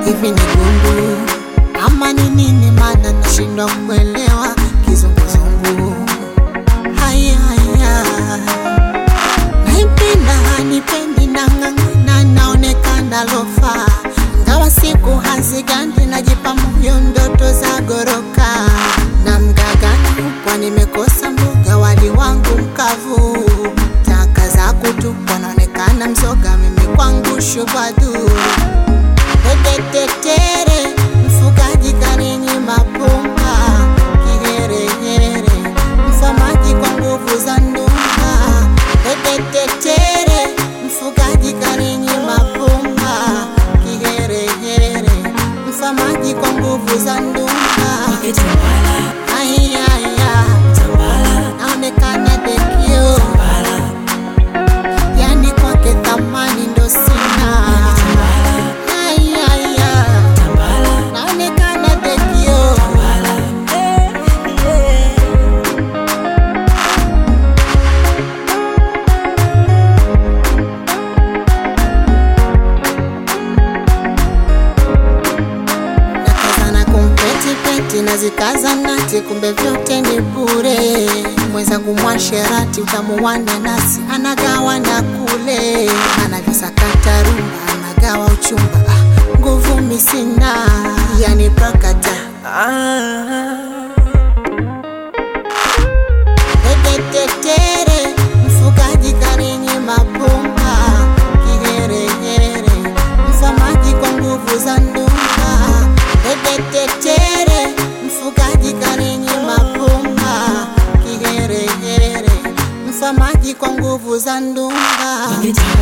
Hivi ni gundu ama ni nini, maana nashindwa kuelewa kizunguzungu. Haya naipenda hanipendi, nang'ang'ana naonekana lofa, ngawa siku hazigandi, najipa moyo ndoto za goroka. Na mgagani kwa nimekosa mboga, wali wangu mkavu, taka za kutupwa naonekana mzoga, mimi kwangu shubadu. Tetetere mfugaji kaninyima pumba, kiherehere mfamaji kwa nguvu za ndumba. Tetetere mfugaji kaninyima pumba, kiherehere mfamaji kwa nguvu za ndumba. Naonekana dekio, yani kwake thamani ndo sina. Nazikaza nati kumbe vyote ni bure. Mwenzangu mwasherati utamu wa nanasi, anagawa na kule. Anavyosakata rumba anagawa uchumba, nguvu misina yani prakata. Tetetere mfugaji kaninyima pumba, kiherehere mfamaji kwa nguvu za ndumba. Tetetere mfugaji kaninyima pumba, kiherehere mfamaji kwa nguvu za ndumba.